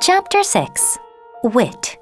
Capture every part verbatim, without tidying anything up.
Chapter six. Wit.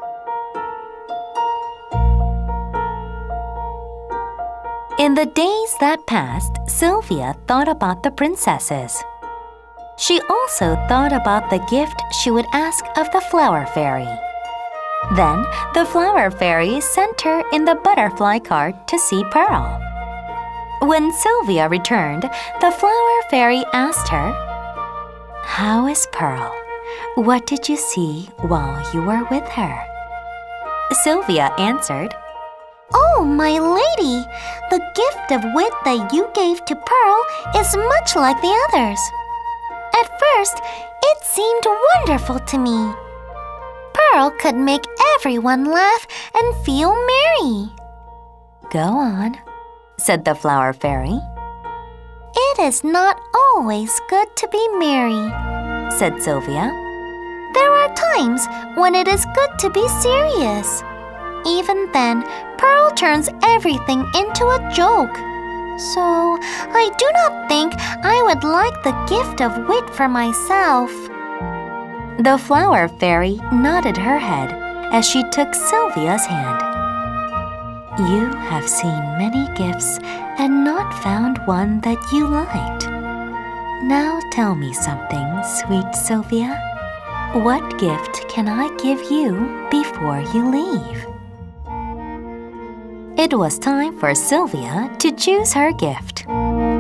In the days that passed, Sylvia thought about the princesses. She also thought about the gift she would ask of the flower fairy. Then the flower fairy sent her in the butterfly cart to see Pearl. When Sylvia returned, the flower fairy asked her, "How is Pearl? What did you see while you were with her?" Sylvia answered, "Oh, my lady, the gift of wit that you gave to Pearl is much like the others. At first, it seemed wonderful to me. Pearl could make everyone laugh and feel merry." "Go on," said the flower fairy. "It is not always good to be merry," said Sylvia. "There are times when it is good to be serious. Even then, Pearl turns everything into a joke. So, I do not think I would like the gift of wit for myself." The flower fairy nodded her head as she took Sylvia's hand. "You have seen many gifts and not found one that you liked. Now tell me something, sweet Sylvia. What gift can I give you before you leave?" It was time for Sylvia to choose her gift.